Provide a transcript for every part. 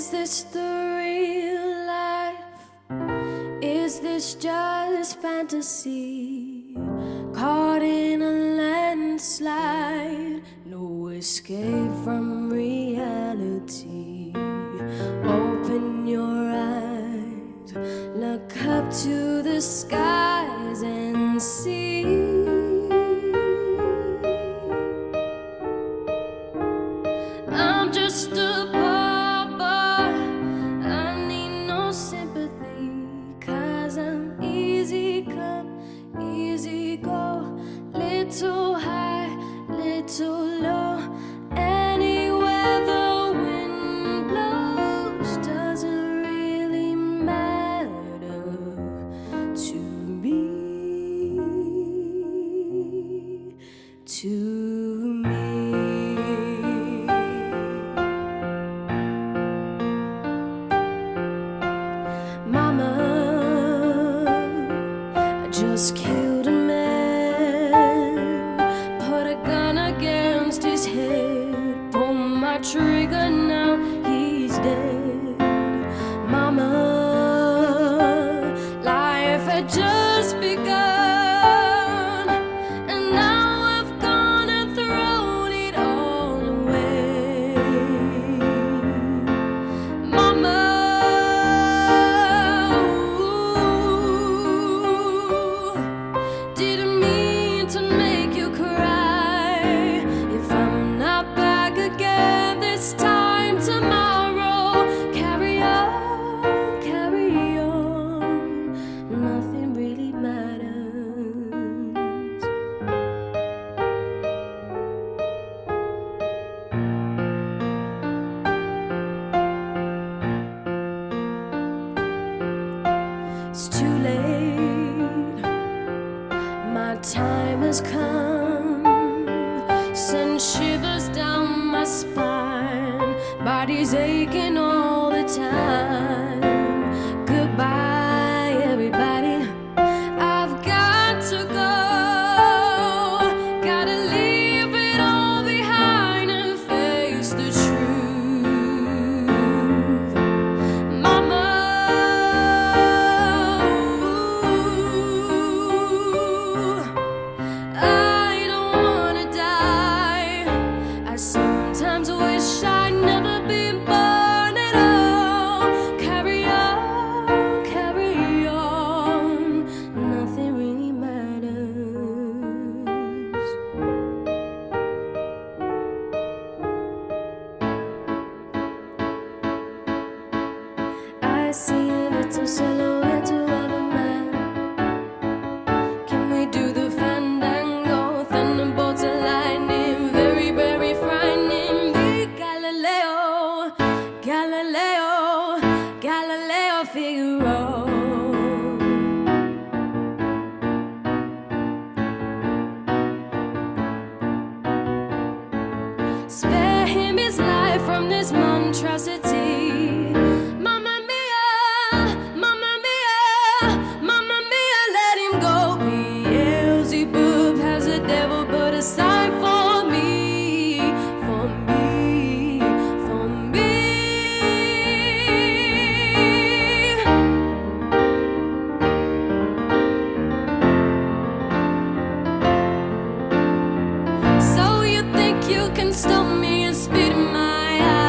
Is this the real life? Is this just fantasy? Caught in a landslide, no escape from reality. Open your eyes, look up to the skies and see. I'm just a poor boy, I need no sympathy, 'cause I'm easy come, easy go, little high, little low. Anywhere the wind blows doesn't really matter to me, to me. Mama, I just killed a man, put a gun against his head, pull my trigger, now he's dead. Mama, life had just begun, and now I've gone and thrown it all away. Mama, didn't mean to make you cry. If I'm not back again this time tomorrow, carry on, carry on. Nothing really matters. It's too late, my time has come. Send shivers down my spine, body's aching all the time. Goodbye, everybody, I've got to go. Gotta leave it all behind and face the truth. Mama, I don't wanna die. I sometimes wish I'd never been born at all. Carry on, nothing really matters. I see a little silhouette of a man. Can we do the fandango? Thunderbolts and lightning, very, very frightening. Be Galileo, Galileo, Galileo Figaro. Spare him his life from this monstrosity. Mamma mia, mamma mia, mamma mia, let him go. Beelzebub has a devil put aside for me, for me, for me. So you think you can stop me and spit in my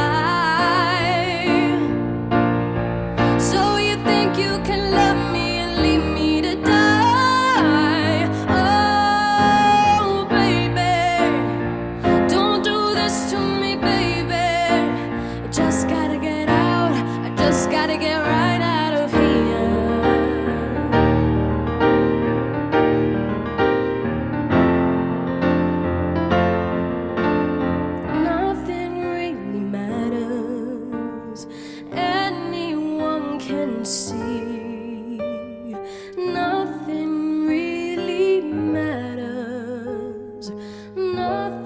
eye? So you think you can love me and leave me to die? Oh, baby, don't do this to me, baby. I just gotta get out, I just gotta get right out of here. Nothing really matters, anyone can see. Nothing really matters, nothing.